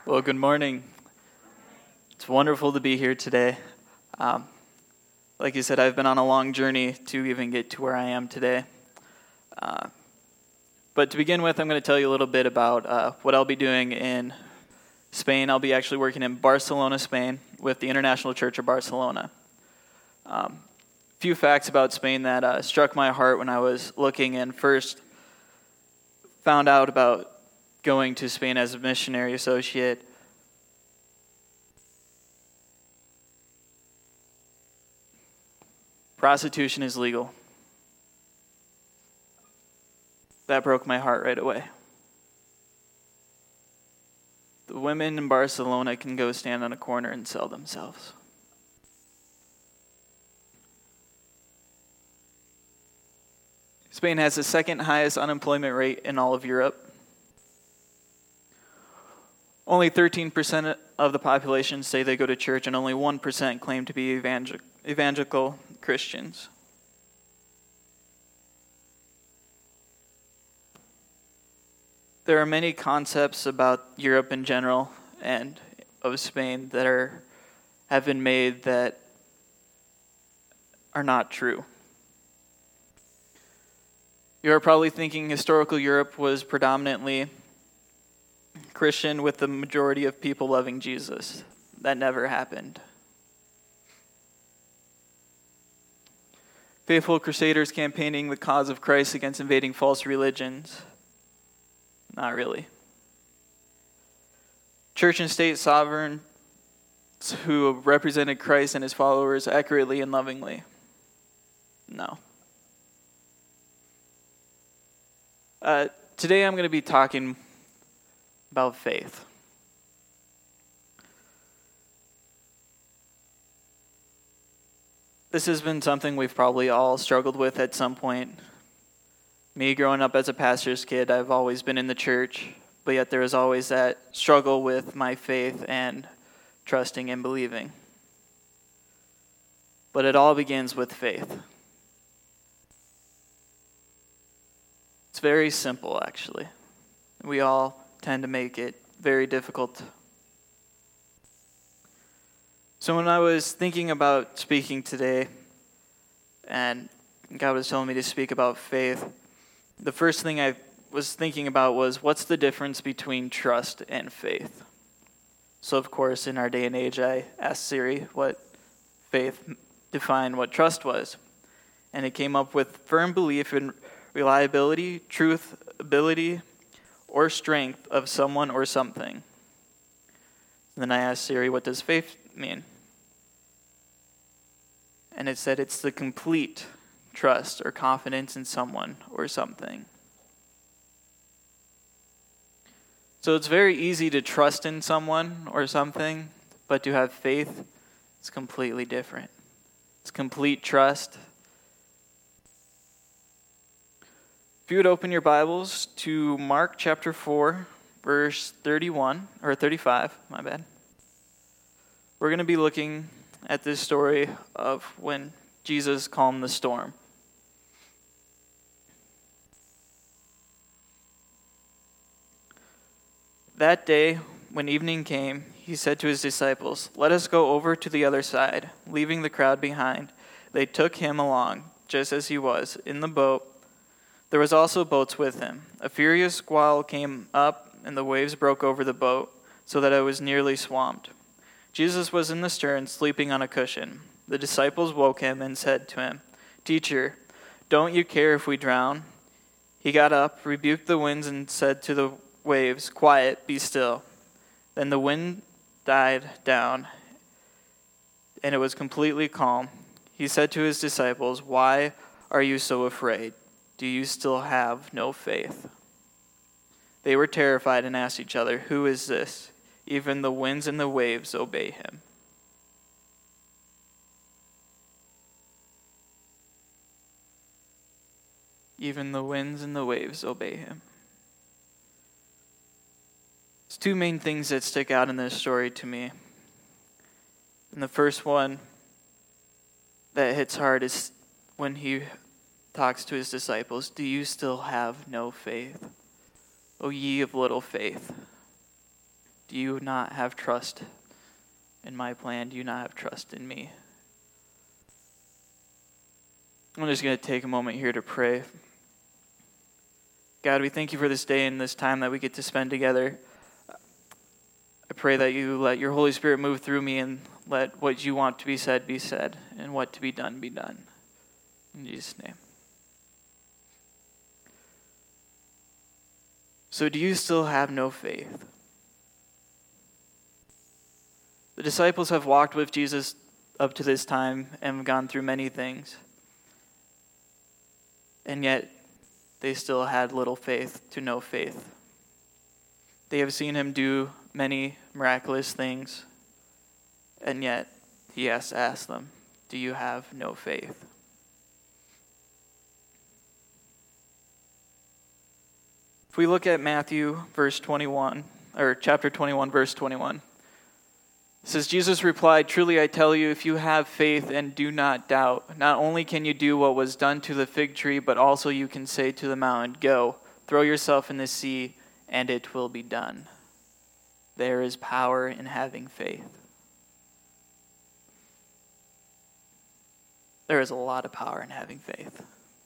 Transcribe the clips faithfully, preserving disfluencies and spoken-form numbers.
Well, good morning. It's wonderful to be here today. Um, like you said, I've been on a long journey to even get to where I am today. Uh, but to begin with, I'm going to tell you a little bit about uh, what I'll be doing in Spain. I'll be actually working in Barcelona, Spain, with the International Church of Barcelona. A um, few facts about Spain that uh, struck my heart when I was looking and first found out about going to Spain as a missionary associate. Prostitution is legal. That broke my heart right away. The women in Barcelona can go stand on a corner and sell themselves. Spain has the second highest unemployment rate in all of Europe. Only thirteen percent of the population say they go to church, and only one percent claim to be evangel- evangelical Christians. There are many concepts about Europe in general and of Spain that are have been made that are not true. You're probably thinking historical Europe was predominantly Christian, with the majority of people loving Jesus. That never happened. Faithful crusaders campaigning the cause of Christ against invading false religions. Not really. Church and state sovereigns who represented Christ and his followers accurately and lovingly. No. Uh, today I'm going to be talking about faith. This has been something we've probably all struggled with at some point. Me, growing up as a pastor's kid, I've always been in the church, but yet there was always that struggle with my faith and trusting and believing. But it all begins with faith. It's very simple, actually. We all tend to make it very difficult. So when I was thinking about speaking today, and God was telling me to speak about faith, the first thing I was thinking about was, what's the difference between trust and faith? So of course, in our day and age, I asked Siri what faith defined what trust was. And it came up with firm belief in reliability, truth, ability, or strength of someone or something. And then I asked Siri, what does faith mean? And it said it's the complete trust or confidence in someone or something. So it's very easy to trust in someone or something, but to have faith is completely different. It's complete trust. If you would open your Bibles to Mark chapter four, verse thirty-one, or thirty-five, my bad. We're going to be looking at this story of when Jesus calmed the storm. That day, when evening came, he said to his disciples, "Let us go over to the other side." Leaving the crowd behind, they took him along, just as he was, in the boat. There was also boats with him. A furious squall came up, and the waves broke over the boat, so that it was nearly swamped. Jesus was in the stern, sleeping on a cushion. The disciples woke him and said to him, "Teacher, don't you care if we drown?" He got up, rebuked the winds, and said to the waves, "Quiet, be still." Then the wind died down, and it was completely calm. He said to his disciples, "Why are you so afraid? Do you still have no faith?" They were terrified and asked each other, "Who is this? Even the winds and the waves obey him." Even the winds and the waves obey him. There's two main things that stick out in this story to me. And the first one that hits hard is when he talks to his disciples, "Do you still have no faith? O ye of little faith." Do you not have trust in my plan? Do you not have trust in me? I'm just going to take a moment here to pray. God, we thank you for this day and this time that we get to spend together. I pray that you let your Holy Spirit move through me and let what you want to be said be said and what to be done be done. In Jesus' name. So do you still have no faith? The disciples have walked with Jesus up to this time and have gone through many things. And yet, they still had little faith to no faith. They have seen him do many miraculous things, and yet he has to ask them, do you have no faith? If we look at Matthew verse twenty-one, or chapter twenty-one, verse twenty-one, it says, Jesus replied, truly I tell you, if you have faith and do not doubt, not only can you do what was done to the fig tree, but also you can say to the mountain, go, throw yourself in the sea, and it will be done. There is power in having faith. There is a lot of power in having faith.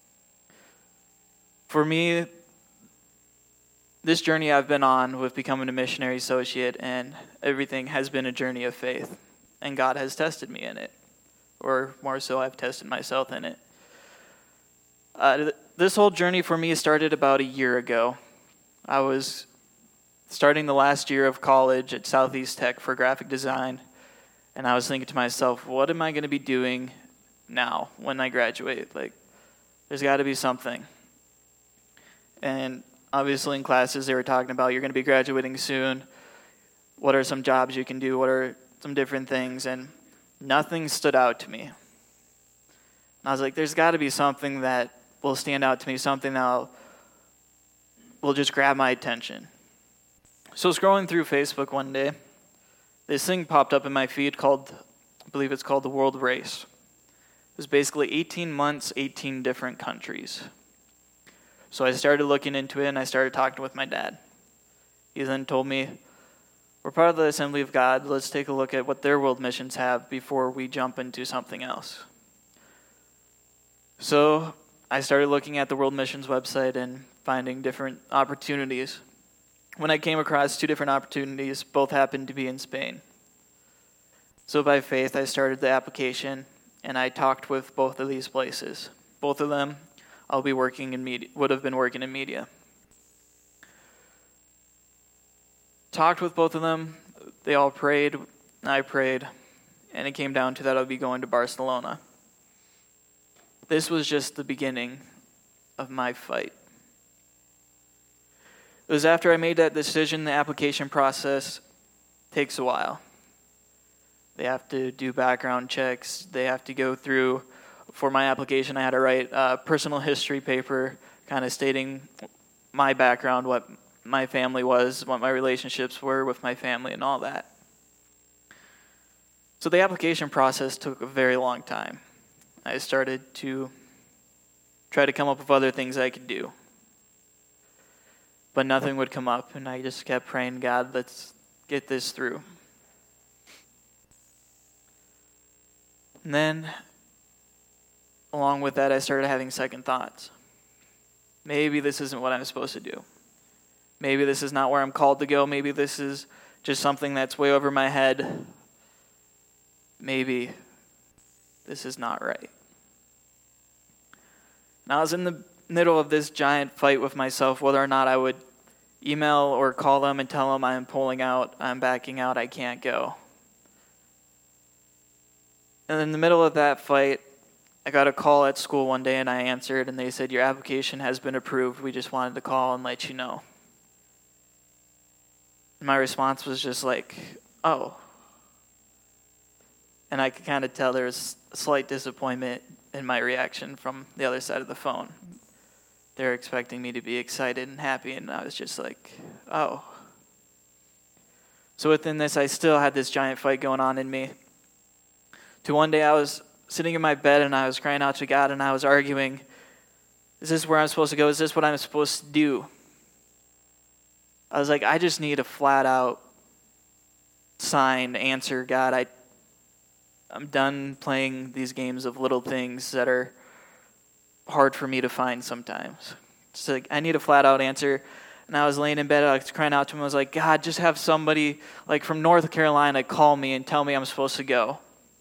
For me, this journey I've been on with becoming a missionary associate and everything has been a journey of faith. And God has tested me in it. Or more so, I've tested myself in it. Uh, this whole journey for me started about a year ago. I was starting the last year of college at Southeast Tech for graphic design. And I was thinking to myself, what am I going to be doing now when I graduate? Like, there's got to be something. And obviously in classes they were talking about you're going to be graduating soon. What are some jobs you can do? What are some different things? And nothing stood out to me. And I was like, there's got to be something that will stand out to me, something that will just grab my attention. So scrolling through Facebook one day, this thing popped up in my feed called, I believe it's called the World Race. It was basically eighteen months, eighteen different countries. So I started looking into it, and I started talking with my dad. He then told me, we're part of the Assembly of God. Let's take a look at what their world missions have before we jump into something else. So I started looking at the World Missions website and finding different opportunities. When I came across two different opportunities, both happened to be in Spain. So by faith, I started the application, and I talked with both of these places. Both of them I'll be working in media, would have been working in media. Talked with both of them. They all prayed. I prayed. And it came down to that I'll be going to Barcelona. This was just the beginning of my fight. It was after I made that decision, the application process takes a while. They have to do background checks. They have to go through. For my application, I had to write a personal history paper kind of stating my background, what my family was, what my relationships were with my family, and all that. So the application process took a very long time. I started to try to come up with other things I could do. But nothing would come up, and I just kept praying, God, let's get this through. And then, along with that, I started having second thoughts. Maybe this isn't what I'm supposed to do. Maybe this is not where I'm called to go. Maybe this is just something that's way over my head. Maybe this is not right. And I was in the middle of this giant fight with myself, whether or not I would email or call them and tell them I'm pulling out, I'm backing out, I can't go. And in the middle of that fight, I got a call at school one day and I answered, and they said, your application has been approved. We just wanted to call and let you know. And my response was just like, oh. And I could kind of tell there was a slight disappointment in my reaction from the other side of the phone. They were expecting me to be excited and happy, and I was just like, oh. So within this, I still had this giant fight going on in me. To one day I was sitting in my bed and I was crying out to God and I was arguing, is this where I'm supposed to go? Is this what I'm supposed to do? I was like, I just need a flat out sign, answer, God, I, I'm done playing these games of little things that are hard for me to find sometimes. It's like, I need a flat out answer. And I was laying in bed, I was crying out to him. I was like, God, just have somebody like from North Carolina call me and tell me I'm supposed to go.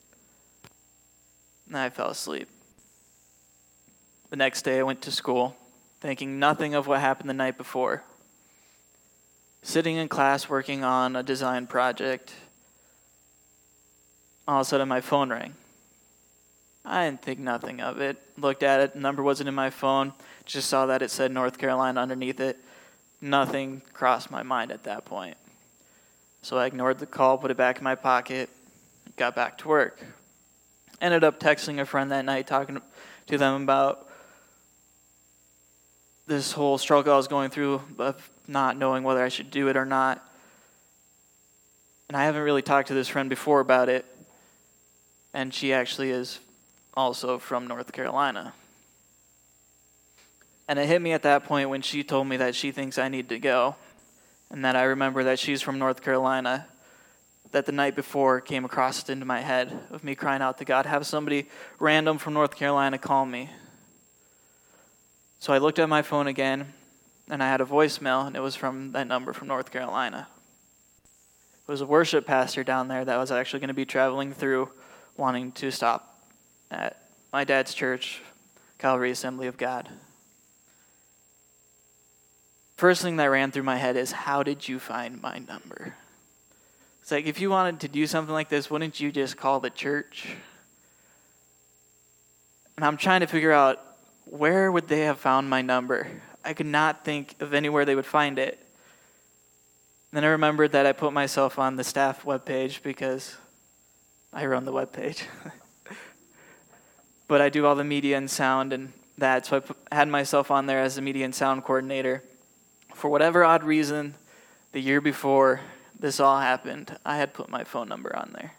And I fell asleep. The next day I went to school, thinking nothing of what happened the night before. Sitting in class working on a design project, all of a sudden my phone rang. I didn't think nothing of it. Looked at it, the number wasn't in my phone. Just saw that it said North Carolina underneath it. Nothing crossed my mind at that point. So I ignored the call, put it back in my pocket, got back to work. Ended up texting a friend that night, talking to them about this whole struggle I was going through of not knowing whether I should do it or not. And I haven't really talked to this friend before about it. And she actually is also from North Carolina. And it hit me at that point when she told me that she thinks I need to go. And that I remember that she's from North Carolina. That the night before came across it into my head of me crying out to God, have somebody random from North Carolina call me. So I looked at my phone again, and I had a voicemail, and it was from that number from North Carolina. It was a worship pastor down there that was actually going to be traveling through, wanting to stop at my dad's church, Calvary Assembly of God. First thing that ran through my head is, how did you find my number? It's like, if you wanted to do something like this, wouldn't you just call the church? And I'm trying to figure out, where would they have found my number? I could not think of anywhere they would find it. Then I remembered that I put myself on the staff webpage because I run the webpage. But I do all the media and sound and that, so I put, had myself on there as the media and sound coordinator. For whatever odd reason, the year before this all happened, I had put my phone number on there.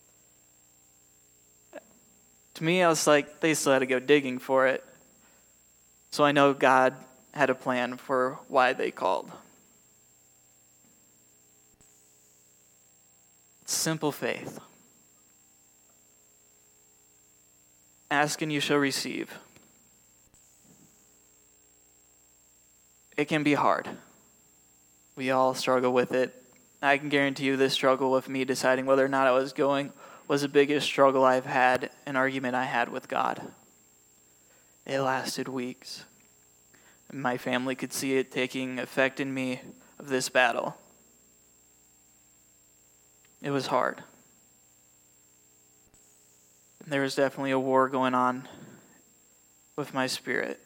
To me, I was like, they still had to go digging for it. So I know God had a plan for why they called. Simple faith. Ask and you shall receive. It can be hard. We all struggle with it. I can guarantee you this struggle with me deciding whether or not I was going was the biggest struggle I've had, an argument I had with God. It lasted weeks. My family could see it taking effect in me of this battle. It was hard. There was definitely a war going on with my spirit.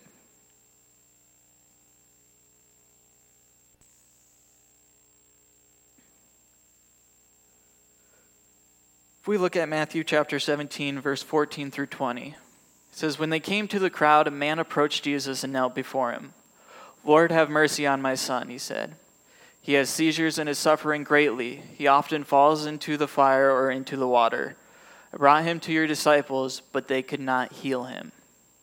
If we look at Matthew chapter seventeen, verse fourteen through twenty, it says, when they came to the crowd, a man approached Jesus and knelt before him. Lord, have mercy on my son, he said. He has seizures and is suffering greatly. He often falls into the fire or into the water. I brought him to your disciples, but they could not heal him.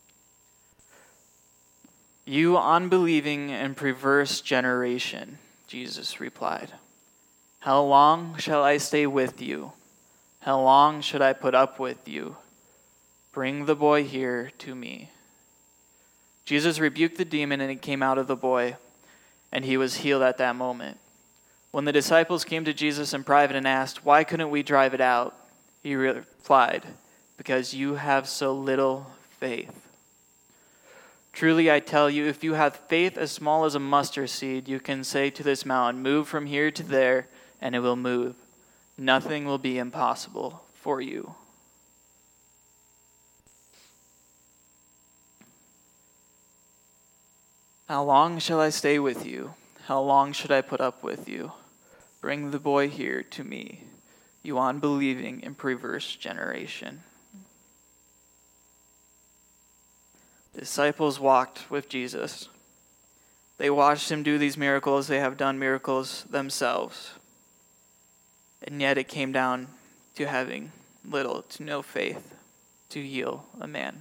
You unbelieving and perverse generation, Jesus replied. How long shall I stay with you? How long should I put up with you? Bring the boy here to me. Jesus rebuked the demon, and it came out of the boy, and he was healed at that moment. When the disciples came to Jesus in private and asked, why couldn't we drive it out? He replied, because you have so little faith. Truly I tell you, if you have faith as small as a mustard seed, you can say to this mountain, move from here to there, and it will move. Nothing will be impossible for you. How long shall I stay with you? How long should I put up with you? Bring the boy here to me, you unbelieving and perverse generation. The disciples walked with Jesus. They watched him do these miracles. They have done miracles themselves. And yet it came down to having little to no faith to heal a man.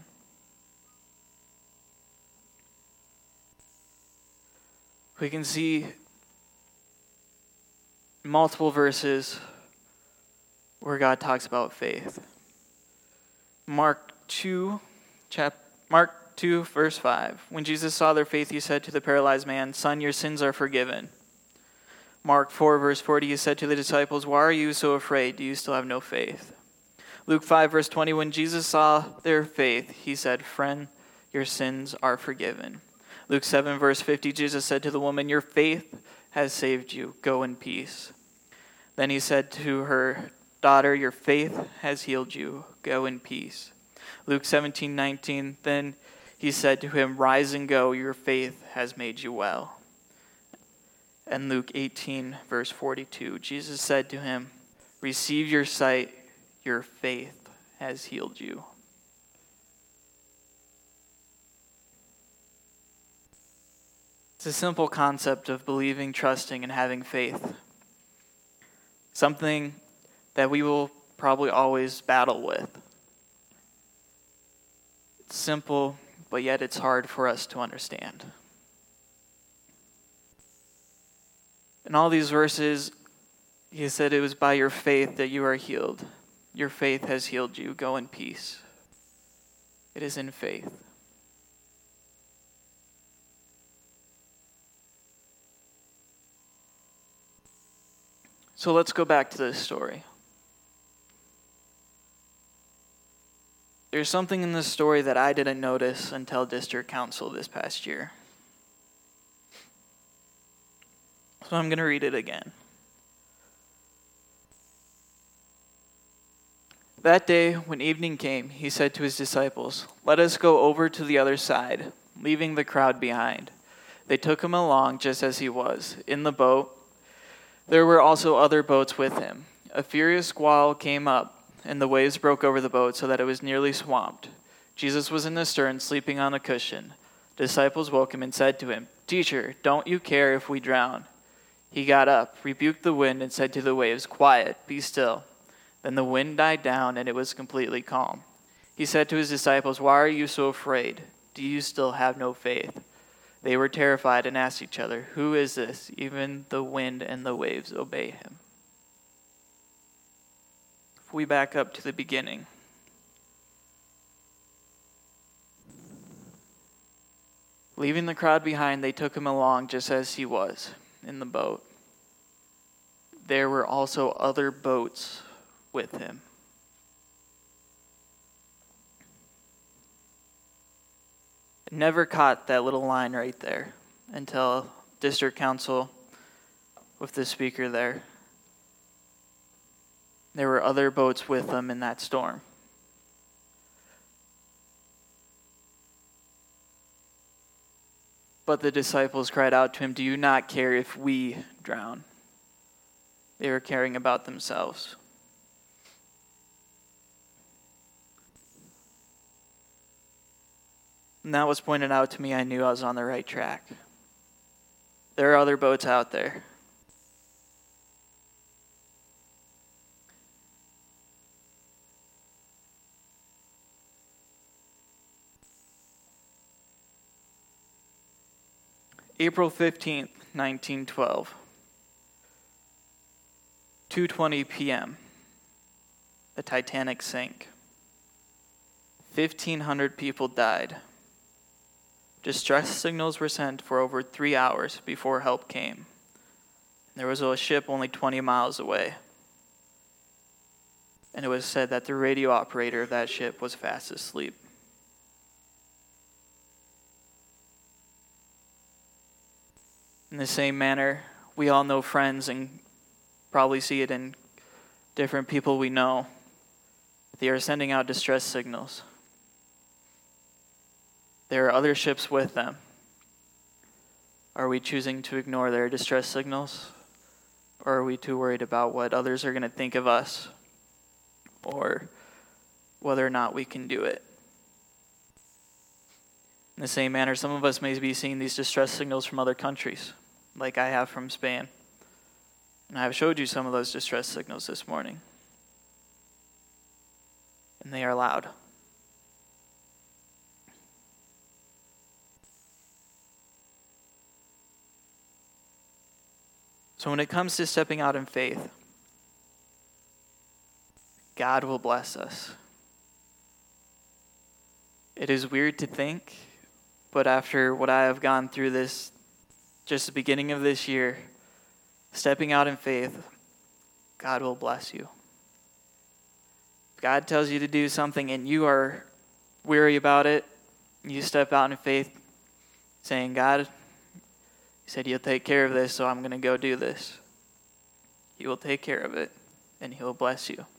We can see multiple verses where God talks about faith. Mark two, chap, Mark two, verse five. When Jesus saw their faith, he said to the paralyzed man, "Son, your sins are forgiven." Mark four, verse forty, he said to the disciples, "Why are you so afraid? Do you still have no faith?" Luke five, verse twenty, when Jesus saw their faith, he said, "Friend, your sins are forgiven." Luke seven, verse fifty, Jesus said to the woman, "Your faith has saved you. Go in peace." Then he said to her, "Daughter, your faith has healed you. Go in peace." Luke seventeen, nineteen, then he said to him, "Rise and go. Your faith has made you well." And Luke eighteen, verse forty-two, Jesus said to him, "Receive your sight. Your faith has healed you." It's a simple concept of believing, trusting, and having faith. Something that we will probably always battle with. It's simple, but yet it's hard for us to understand. In all these verses, he said it was by your faith that you are healed. Your faith has healed you. Go in peace. It is in faith. So let's go back to this story. There's something in this story that I didn't notice until district council this past year. So I'm going to read it again. That day, when evening came, he said to his disciples, "Let us go over to the other side," leaving the crowd behind. They took him along just as he was, in the boat. There were also other boats with him. A furious squall came up, and the waves broke over the boat so that it was nearly swamped. Jesus was in the stern, sleeping on a cushion. Disciples woke him and said to him, "Teacher, don't you care if we drown?" He got up, rebuked the wind, and said to the waves, "Quiet, be still." Then the wind died down, and it was completely calm. He said to his disciples, "Why are you so afraid? Do you still have no faith?" They were terrified and asked each other, "Who is this? Even the wind and the waves obey him." If we back up to the beginning. Leaving the crowd behind, they took him along just as he was, in the boat. There were also other boats with him. Never caught that little line right there until district council with the speaker there. There were other boats with them in that storm. But the disciples cried out to him, "Do you not care if we drown?" They were caring about themselves. And that was pointed out to me. I knew I was on the right track. There are other boats out there. April fifteenth, nineteen twelve. two twenty p.m. The Titanic sank. fifteen hundred people died. Distress signals were sent for over three hours before help came. There was a ship only twenty miles away. And it was said that the radio operator of that ship was fast asleep. In the same manner, we all know friends and probably see it in different people we know. They are sending out distress signals. There are other ships with them. Are we choosing to ignore their distress signals? Or are we too worried about what others are going to think of us? Or whether or not we can do it? In the same manner, some of us may be seeing these distress signals from other countries, like I have from Spain. And I have showed you some of those distress signals this morning. And they are loud. So when it comes to stepping out in faith, God will bless us. It is weird to think, but after what I have gone through this, just the beginning of this year, stepping out in faith, God will bless you. If God tells you to do something and you are weary about it, you step out in faith saying, God, you said you'll take care of this, so I'm going to go do this. He will take care of it, and he will bless you.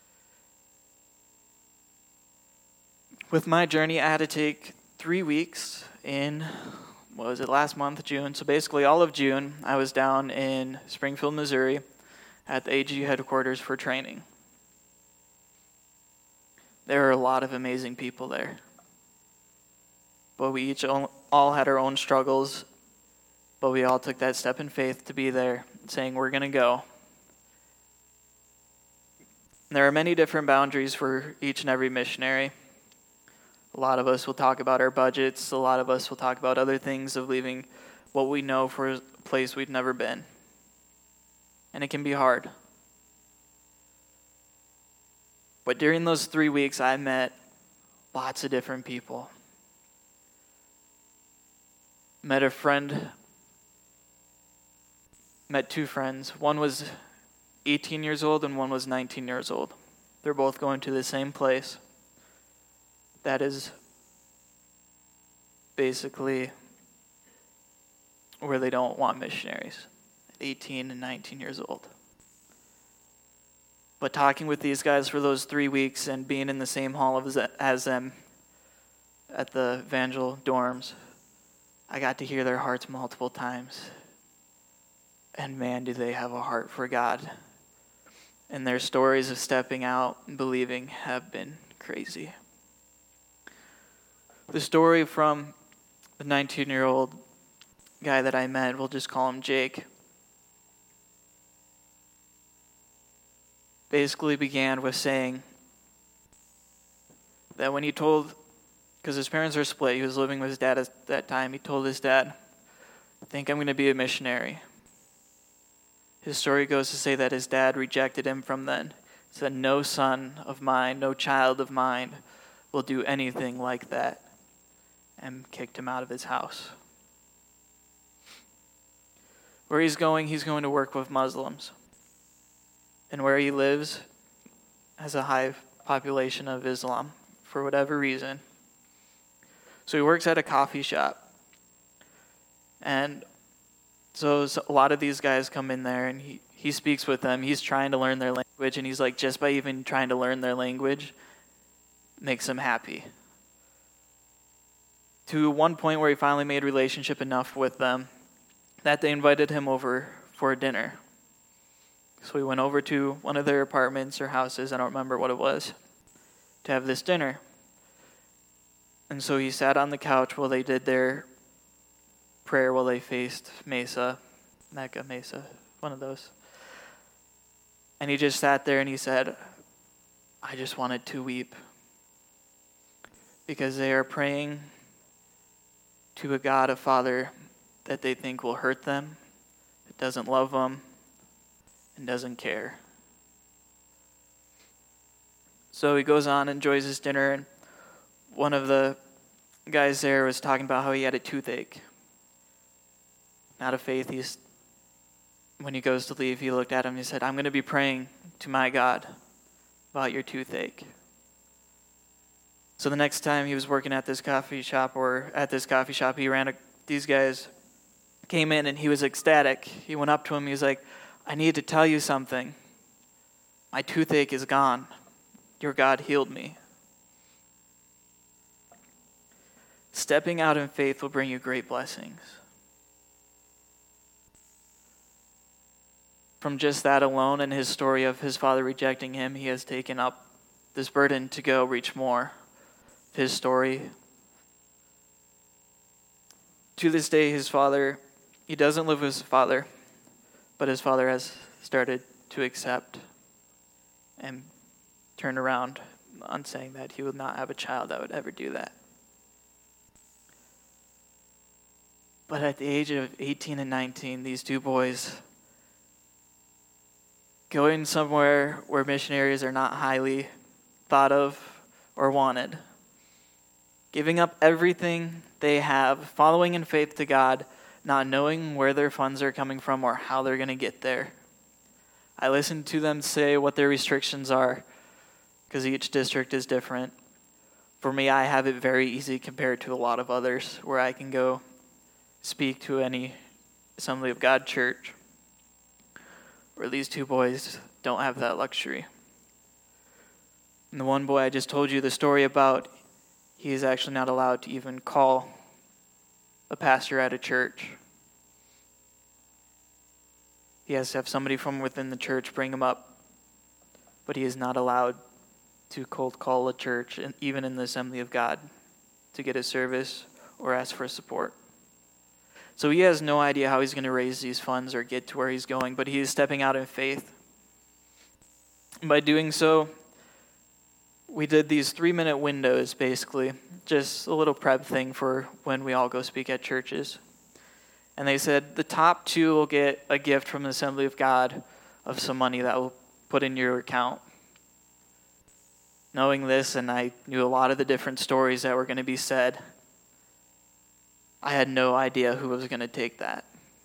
With my journey, I had to take three weeks in, what was it, last month, June. So basically all of June, I was down in Springfield, Missouri at the A G U headquarters for training. There are a lot of amazing people there. But we each all had our own struggles, but we all took that step in faith to be there, saying we're going to go. There are many different boundaries for each and every missionary. A lot of us will talk about our budgets. A lot of us will talk about other things of leaving what we know for a place we've never been. And it can be hard. But during those three weeks, I met lots of different people. Met a friend, met two friends. One was eighteen years old and one was nineteen years old. They're both going to the same place. That is basically where they don't want missionaries, eighteen and nineteen years old. But talking with these guys for those three weeks and being in the same hall as, as them at the Evangel dorms, I got to hear their hearts multiple times. And man, do they have a heart for God. And their stories of stepping out and believing have been crazy. The story from the nineteen-year-old guy that I met, we'll just call him Jake, basically began with saying that when he told, because his parents are split, he was living with his dad at that time, he told his dad, I think I'm going to be a missionary. His story goes to say that his dad rejected him from then. He said, no son of mine, no child of mine will do anything like that, and kicked him out of his house. Where he's going, he's going to work with Muslims. And where he lives has a high population of Islam, for whatever reason. So he works at a coffee shop. And so a lot of these guys come in there, and he, he speaks with them. He's trying to learn their language, and he's like, just by even trying to learn their language makes him happy. To one point where he finally made relationship enough with them that they invited him over for a dinner. So we went over to one of their apartments or houses, I don't remember what it was, to have this dinner. And so he sat on the couch while they did their prayer, while they faced Mesa, Mecca, Mesa, one of those. And he just sat there and he said, I just wanted to weep. Because they are praying to a God, a Father, that they think will hurt them, that doesn't love them, and doesn't care. So he goes on, enjoys his dinner, and one of the guys there was talking about how he had a toothache. Out of faith, he's, when he goes to leave, he looked at him and he said, I'm going to be praying to my God about your toothache. So the next time he was working at this coffee shop, or at this coffee shop, he ran, a, these guys came in and he was ecstatic. He went up to him, he was like, I need to tell you something. My toothache is gone. Your God healed me. Stepping out in faith will bring you great blessings. From just that alone and his story of his father rejecting him, he has taken up this burden to go reach more. His story. To this day, his father, he doesn't live with his father, but his father has started to accept and turn around on saying that he would not have a child that would ever do that. But at the age of eighteen and nineteen, these two boys going somewhere where missionaries are not highly thought of or wanted, giving up everything they have, following in faith to God, not knowing where their funds are coming from or how they're going to get there. I listen to them say what their restrictions are because each district is different. For me, I have it very easy compared to a lot of others where I can go speak to any Assembly of God church, where these two boys don't have that luxury. And the one boy I just told you the story about, he is actually not allowed to even call a pastor at a church. He has to have somebody from within the church bring him up, but he is not allowed to cold call a church, even in the Assembly of God, to get a service or ask for support. So he has no idea how he's going to raise these funds or get to where he's going, but he is stepping out in faith. And by doing so, we did these three-minute windows, basically, just a little prep thing for when we all go speak at churches. And they said the top two will get a gift from the Assembly of God of some money that will put in your account. Knowing this, and I knew a lot of the different stories that were going to be said, I had no idea who was going to take that.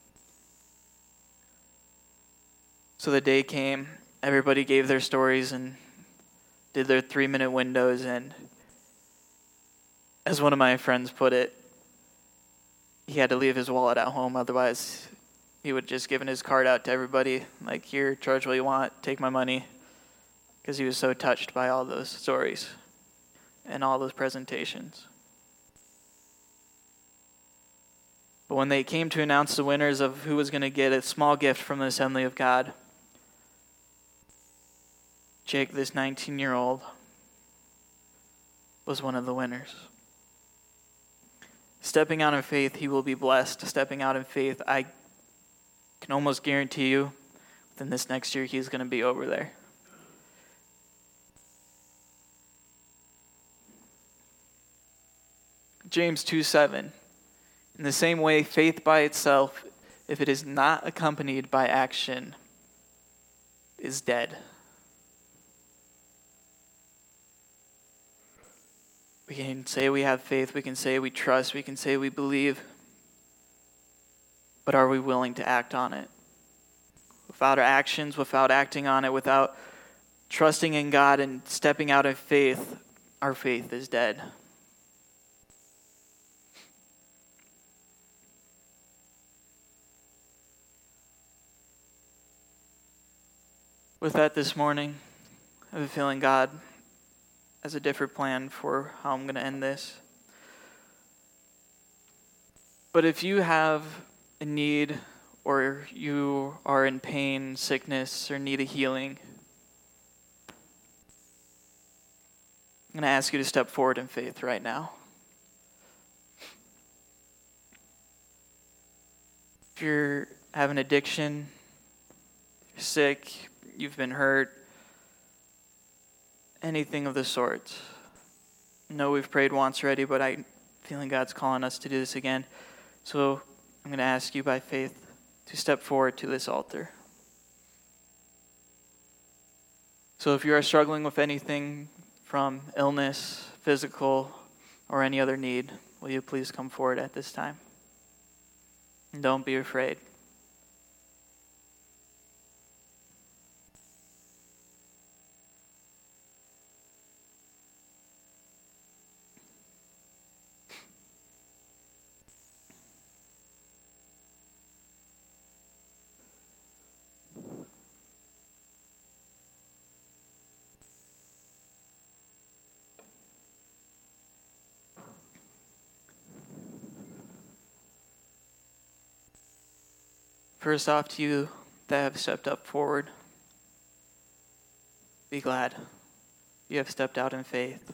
So the day came, everybody gave their stories and did their three-minute windows, and as one of my friends put it, he had to leave his wallet at home, otherwise he would just given his card out to everybody, like, here, charge what you want, take my money, because he was so touched by all those stories and all those presentations. But when they came to announce the winners of who was going to get a small gift from the Assembly of God, Jake, this nineteen-year-old, was one of the winners. Stepping out in faith, he will be blessed. Stepping out in faith, I can almost guarantee you, within this next year, he's going to be over there. James two seven. In the same way, faith by itself, if it is not accompanied by action, is dead. We can say we have faith, we can say we trust, we can say we believe, but are we willing to act on it? Without our actions, without acting on it, without trusting in God and stepping out in faith, our faith is dead. With that this morning, I have a feeling God has a different plan for how I'm going to end this. But if you have a need, or you are in pain, sickness, or need a healing, I'm going to ask you to step forward in faith right now. If you're having addiction, you're sick, you've been hurt, anything of the sort. I know we've prayed once already, but I'm feeling God's calling us to do this again. So I'm going to ask you by faith to step forward to this altar. So if you are struggling with anything from illness, physical, or any other need, will you please come forward at this time? And don't be afraid. First off, to you that have stepped up forward, be glad you have stepped out in faith.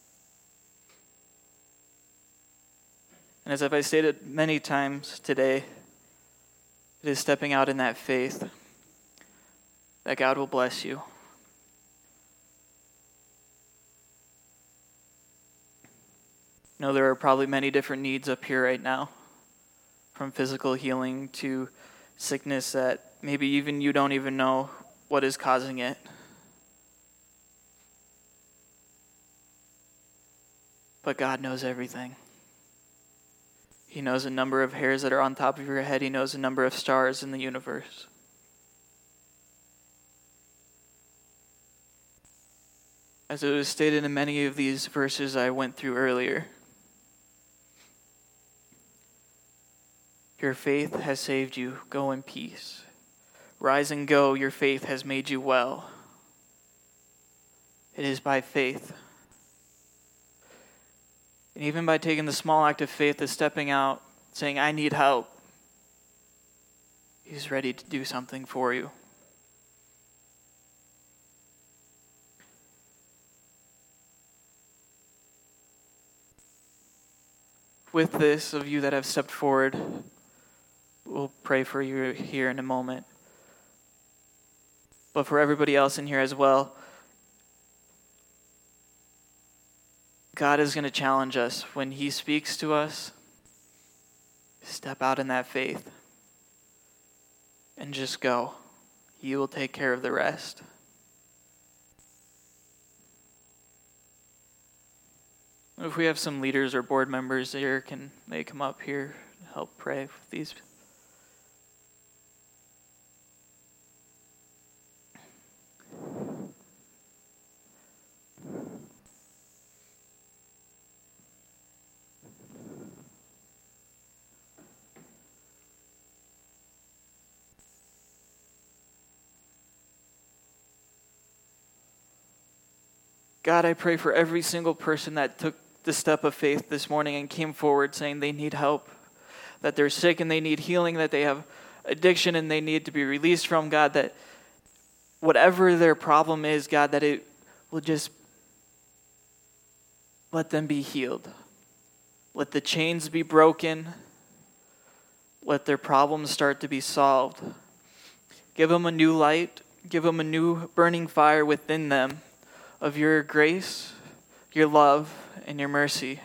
And as I've stated many times today, it is stepping out in that faith that God will bless you. I know there are probably many different needs up here right now, from physical healing to sickness that maybe even you don't even know what is causing it. But God knows everything. He knows the number of hairs that are on top of your head. He knows the number of stars in the universe. As it was stated in many of these verses I went through earlier, your faith has saved you. Go in peace. Rise and go. Your faith has made you well. It is by faith. And even by taking the small act of faith of stepping out, saying, I need help, He's ready to do something for you. With this, of you that have stepped forward, we'll pray for you here in a moment. But for everybody else in here as well, God is going to challenge us. When He speaks to us, step out in that faith and just go. He will take care of the rest. If we have some leaders or board members here, can they come up here and help pray with these? God, I pray for every single person that took the step of faith this morning and came forward saying they need help, that they're sick and they need healing, that they have addiction and they need to be released from, God, that whatever their problem is, God, that it will just let them be healed. Let the chains be broken. Let their problems start to be solved. Give them a new light. Give them a new burning fire within them of your grace, your love, and your mercy.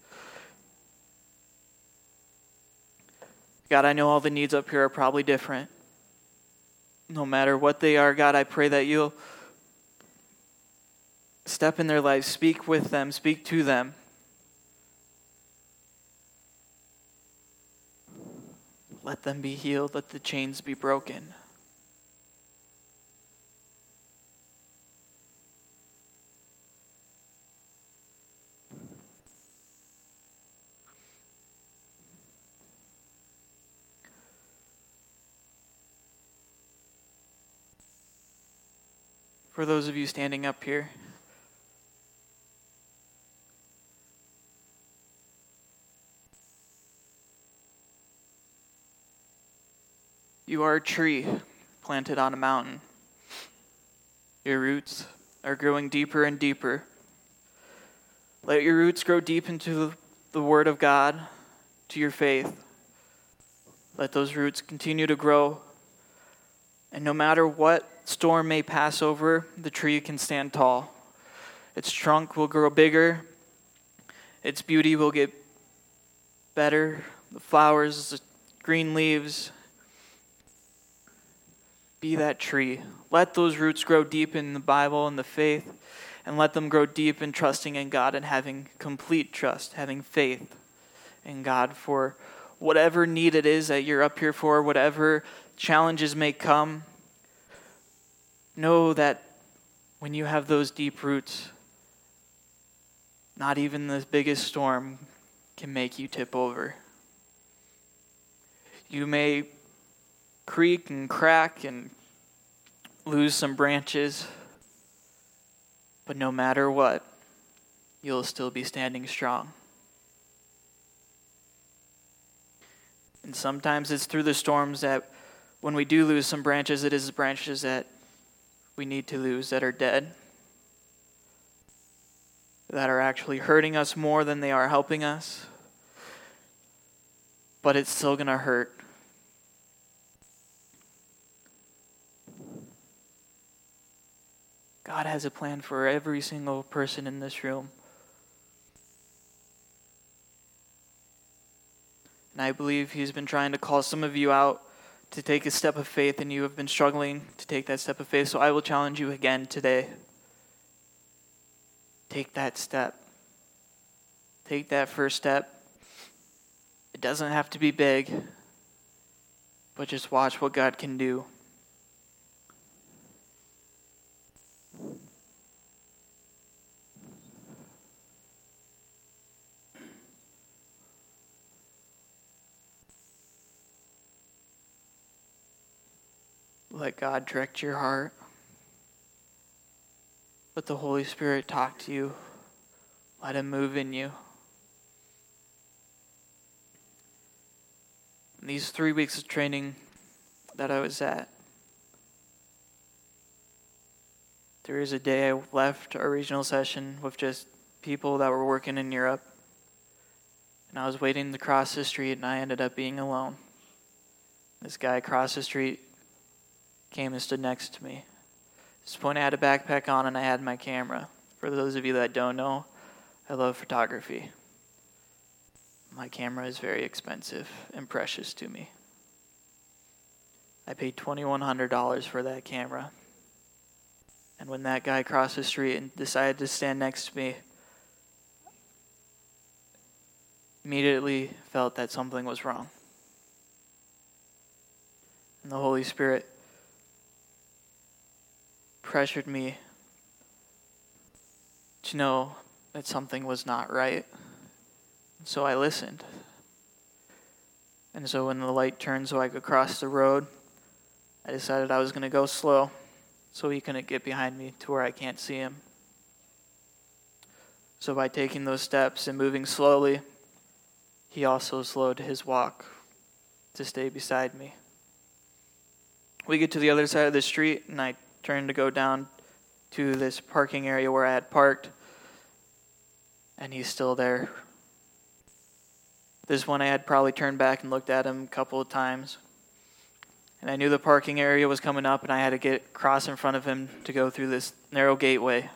God, I know all the needs up here are probably different. No matter what they are, God, I pray that you'll step in their lives, speak with them, speak to them. Let them be healed, let the chains be broken. For those of you standing up here, you are a tree planted on a mountain. Your roots are growing deeper and deeper. Let your roots grow deep into the Word of God, to your faith. Let those roots continue to grow. And no matter what storm may pass over, the tree can stand tall. Its trunk will grow bigger. Its beauty will get better. The flowers, the green leaves. Be that tree. Let those roots grow deep in the Bible and the faith, and let them grow deep in trusting in God and having complete trust, having faith in God for whatever need it is that you're up here for, whatever challenges may come. Know that when you have those deep roots, not even the biggest storm can make you tip over. You may creak and crack and lose some branches, but no matter what, you'll still be standing strong. And sometimes it's through the storms that when we do lose some branches, it is branches that we need to lose that are dead, that are actually hurting us more than they are helping us, but it's still going to hurt. God has a plan for every single person in this room. And I believe He's been trying to call some of you out to take a step of faith and you have been struggling to take that step of faith. So I will challenge you again today. Take that step. Take that first step. It doesn't have to be big, but just watch what God can do. Let God direct your heart. Let the Holy Spirit talk to you. Let Him move in you. In these three weeks of training that I was at, there was a day I left our regional session with just people that were working in Europe. And I was waiting to cross the street, and I ended up being alone. This guy across the street came and stood next to me. At this point, I had a backpack on, and I had my camera. For those of you that don't know, I love photography. My camera is very expensive and precious to me. I paid twenty-one hundred dollars for that camera. And when that guy crossed the street and decided to stand next to me, immediately felt that something was wrong. And the Holy Spirit pressured me to know that something was not right. So I listened. And so when the light turned so I could cross the road, I decided I was going to go slow so he couldn't get behind me to where I can't see him. So by taking those steps and moving slowly, he also slowed his walk to stay beside me. We get to the other side of the street, and I turned to go down to this parking area where I had parked, and he's still there. This one I had probably turned back and looked at him a couple of times, and I knew the parking area was coming up, and I had to get across in front of him to go through this narrow gateway.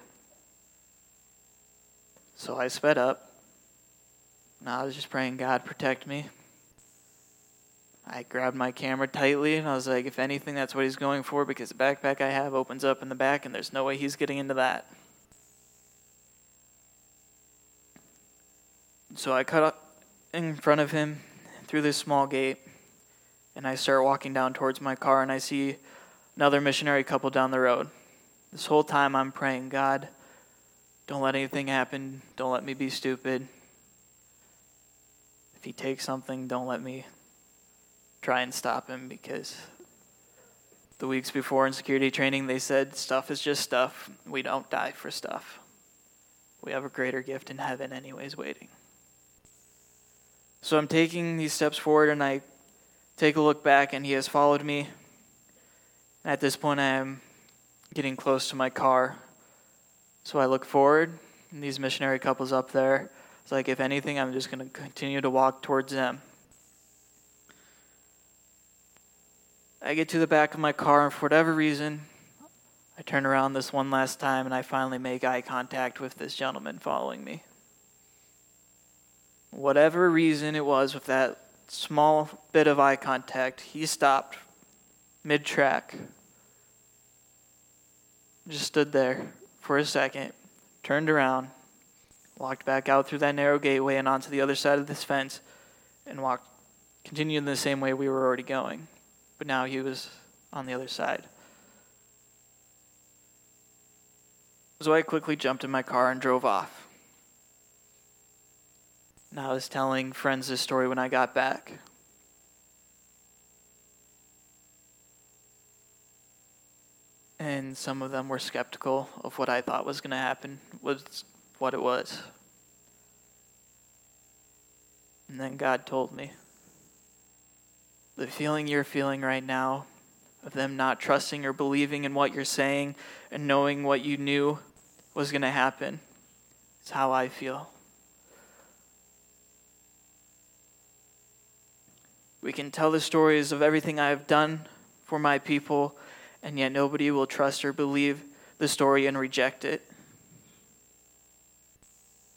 So I sped up, and I was just praying, God, protect me. I grabbed my camera tightly, and I was like, if anything, that's what he's going for, because the backpack I have opens up in the back, and there's no way he's getting into that. So I cut up in front of him through this small gate, and I start walking down towards my car, and I see another missionary couple down the road. This whole time I'm praying, God, don't let anything happen. Don't let me be stupid. If he takes something, don't let me try and stop him, because the weeks before in security training, they said stuff is just stuff. We don't die for stuff. We have a greater gift in heaven anyways waiting. So I'm taking these steps forward, and I take a look back, and he has followed me. At this point, I am getting close to my car. So I look forward, and these missionary couples up there. It's like, if anything, I'm just going to continue to walk towards them. I get to the back of my car, and for whatever reason, I turn around this one last time, and I finally make eye contact with this gentleman following me. Whatever reason it was with that small bit of eye contact, he stopped mid-track. Just stood there for a second, turned around, walked back out through that narrow gateway and onto the other side of this fence, and walked, continued in the same way we were already going. But now he was on the other side. So I quickly jumped in my car and drove off. And I was telling friends this story when I got back. And some of them were skeptical of what I thought was going to happen, was what it was. And then God told me, the feeling you're feeling right now of them not trusting or believing in what you're saying and knowing what you knew was going to happen is how I feel. We can tell the stories of everything I have done for my people, and yet nobody will trust or believe the story and reject it.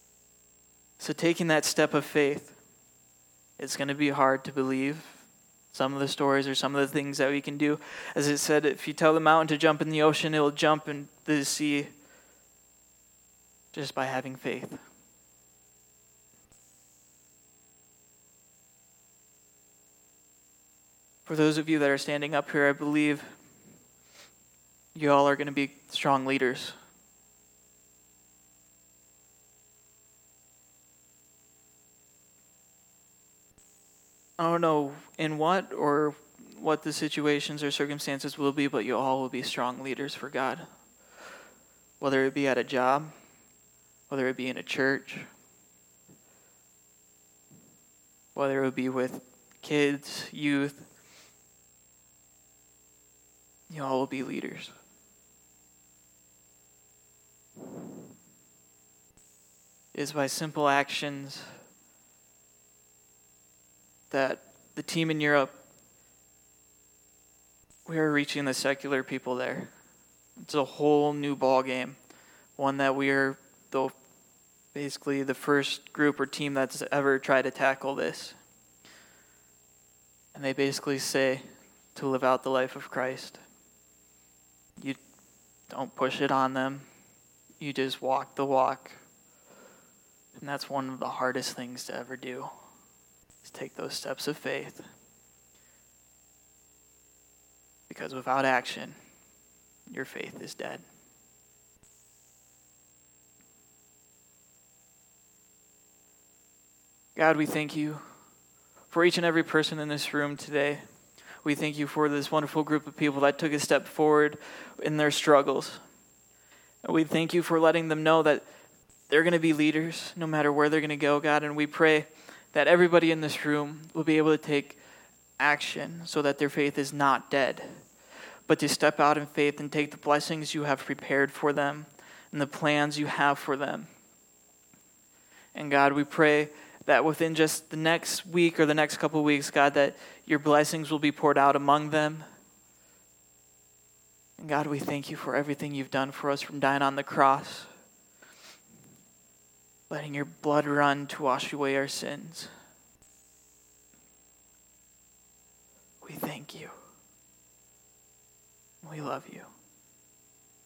So taking that step of faith, it's going to be hard to believe. some of the stories or some of the things that we can do. As it said, if you tell the mountain to jump in the ocean, it'll jump in the sea just by having faith. For those of you that are standing up here, I believe you all are going to be strong leaders. I don't know in what or what the situations or circumstances will be, but you all will be strong leaders for God. Whether it be at a job, whether it be in a church, whether it be with kids, youth, you all will be leaders. It is by simple actions that the team in Europe, we are reaching the secular people there. It's a whole new ball game, one that we are the, basically the first group or team that's ever tried to tackle this. And they basically say to live out the life of Christ. You don't push it on them. You just walk the walk. And that's one of the hardest things to ever do, is take those steps of faith. Because without action, your faith is dead. God, we thank you for each and every person in this room today. We thank you for this wonderful group of people that took a step forward in their struggles. And we thank you for letting them know that they're going to be leaders no matter where they're going to go, God. And we pray that everybody in this room will be able to take action so that their faith is not dead, but to step out in faith and take the blessings you have prepared for them and the plans you have for them. And God, we pray that within just the next week or the next couple of weeks, God, that your blessings will be poured out among them. And God, we thank you for everything you've done for us, from dying on the cross, letting your blood run to wash away our sins. We thank you. We love you.